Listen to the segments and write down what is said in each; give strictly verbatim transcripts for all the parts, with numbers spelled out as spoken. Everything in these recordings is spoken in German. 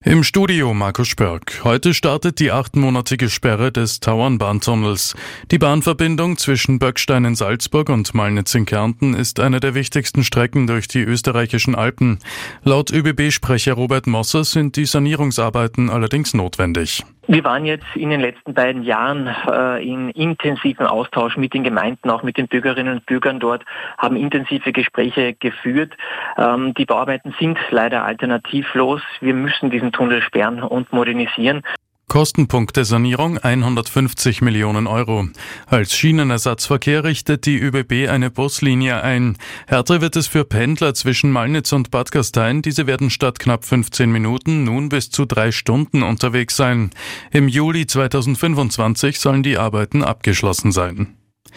Im Studio Markus Spörk. Heute startet die achtmonatige Sperre des Tauernbahntunnels. Die Bahnverbindung zwischen Böckstein in Salzburg und Malnitz in Kärnten ist eine der wichtigsten Strecken durch die österreichischen Alpen. Laut ÖBB-Sprecher Robert Mosser sind die Sanierungsarbeiten allerdings notwendig. Wir waren jetzt in den letzten beiden Jahren äh, in intensiven Austausch mit den Gemeinden, auch mit den Bürgerinnen und Bürgern dort, haben intensive Gespräche geführt. Ähm, die Bauarbeiten sind leider alternativlos. Wir müssen diesen Tunnel sperren und modernisieren. Kostenpunkt der Sanierung hundertfünfzig Millionen Euro. Als Schienenersatzverkehr richtet die ÖBB eine Buslinie ein. Härter wird es für Pendler zwischen Malnitz und Bad Gastein. Diese werden statt knapp fünfzehn Minuten nun bis zu drei Stunden unterwegs sein. Im Juli zweitausendfünfundzwanzig sollen die Arbeiten abgeschlossen sein.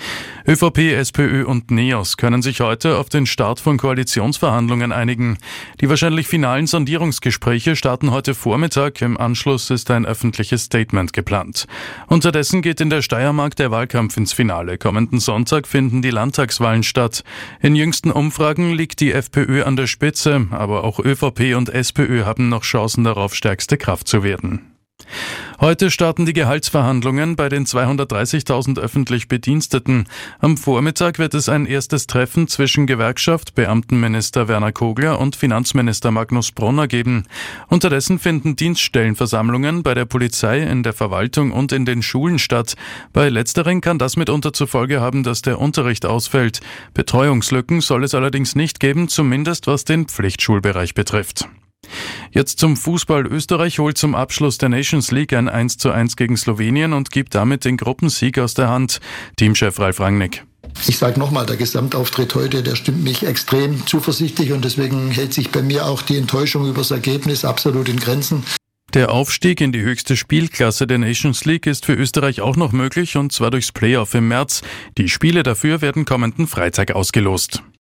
ÖVP, SPÖ und NEOS können sich heute auf den Start von Koalitionsverhandlungen einigen. Die wahrscheinlich finalen Sondierungsgespräche starten heute Vormittag. Im Anschluss ist ein öffentliches Statement geplant. Unterdessen geht in der Steiermark der Wahlkampf ins Finale. Kommenden Sonntag finden die Landtagswahlen statt. In jüngsten Umfragen liegt die FPÖ an der Spitze, aber auch ÖVP und SPÖ haben noch Chancen darauf, stärkste Kraft zu werden. Heute starten die Gehaltsverhandlungen bei den zweihundertdreißigtausend öffentlich Bediensteten. Am Vormittag wird es ein erstes Treffen zwischen Gewerkschaft, Beamtenminister Werner Kogler und Finanzminister Magnus Brunner geben. Unterdessen finden Dienststellenversammlungen bei der Polizei, in der Verwaltung und in den Schulen statt. Bei letzteren kann das mitunter zur Folge haben, dass der Unterricht ausfällt. Betreuungslücken soll es allerdings nicht geben, zumindest was den Pflichtschulbereich betrifft. Jetzt zum Fußball. Österreich holt zum Abschluss der Nations League ein eins zu eins gegen Slowenien und gibt damit den Gruppensieg aus der Hand. Teamchef Ralf Rangnick. Ich sage nochmal, der Gesamtauftritt heute, der stimmt mich extrem zuversichtlich und deswegen hält sich bei mir auch die Enttäuschung über das Ergebnis absolut in Grenzen. Der Aufstieg in die höchste Spielklasse der Nations League ist für Österreich auch noch möglich, und zwar durchs Playoff im März. Die Spiele dafür werden kommenden Freitag ausgelost.